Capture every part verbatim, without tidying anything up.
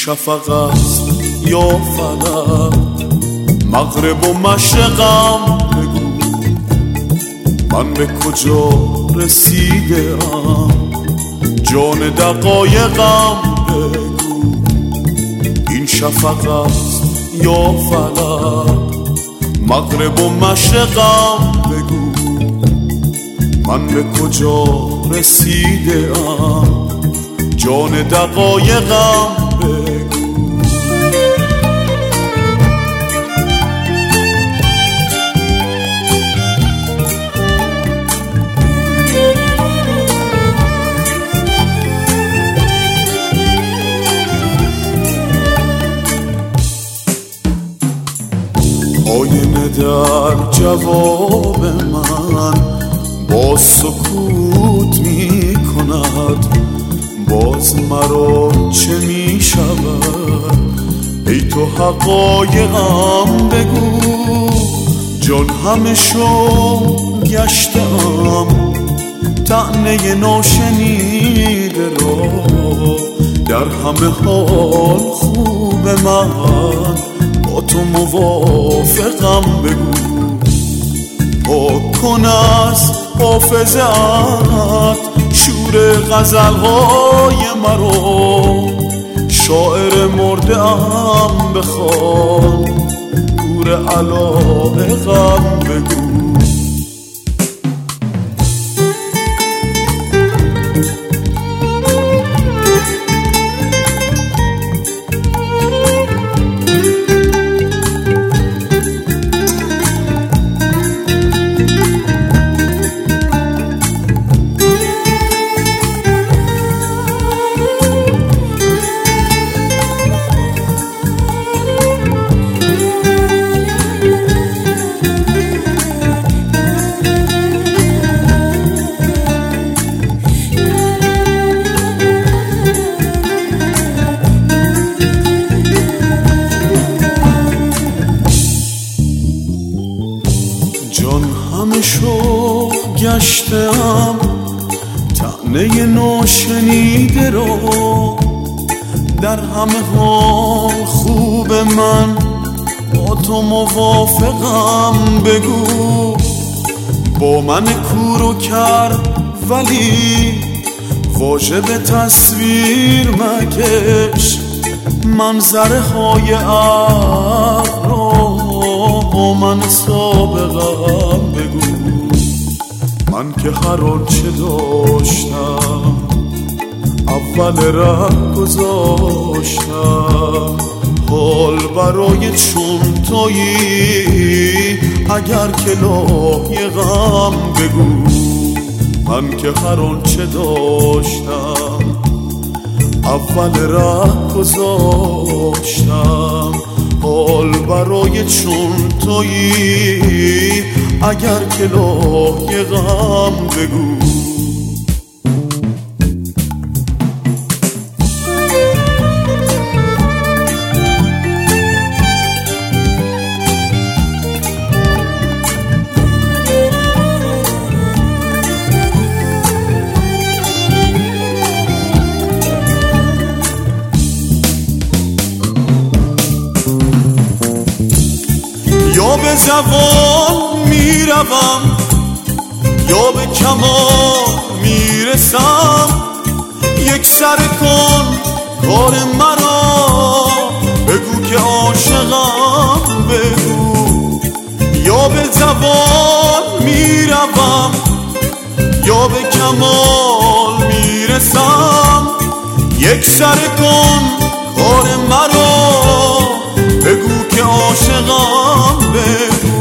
شفق است یا فلک، مغرب و مشرقم بگو من به کجا رسیده ام. جان دقایقم بگو این شفق است یا فلک، مغرب و مشرقم بگو من به کجا رسیده ام. جان دقایقم بگو. آینه در جواب من با سکوت می کند، باز مرا چه می شود ای تو حقایقم بگو. جان همه شو گشتم طعنه ناشنیده را، در همه حال خوب من با تو موافقم بگو. پاک کن از حافظه‌ات شور غزل‌های مرا، شاعر مرده ام بخوان گور علایقم بگو. جان همه شوق گشتم طعنه ناشنیده را، در همه حال خوب من با تو موافقم بگو. با من کور و کر ولی واژه به تصویر مکش، منظره های عقل را با من سابقم بگو. من که هر آنچه داشتم اول ره گذاشتم، حال برای چون تویی اگر که لایقم بگو. من که هر آنچه داشتم اول ره گذاشتم، حال برای چون تویی اگر که لایقم بگو. یا به زوال میروم یا به کمال میرسم، یک سر کن کار مرا بگو که عاشقم بگو. یا به زوال میروم یا به کمال میرسم، یک سر کن کار مرا بگو که عاشقم بگو.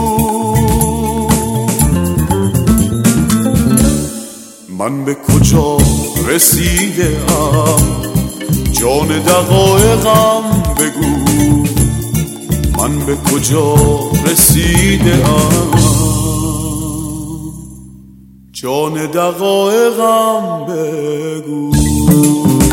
من به کجا رسیده ام، جان دقایقم بگو من به کجا رسیده ام. جان دقایقم بگو.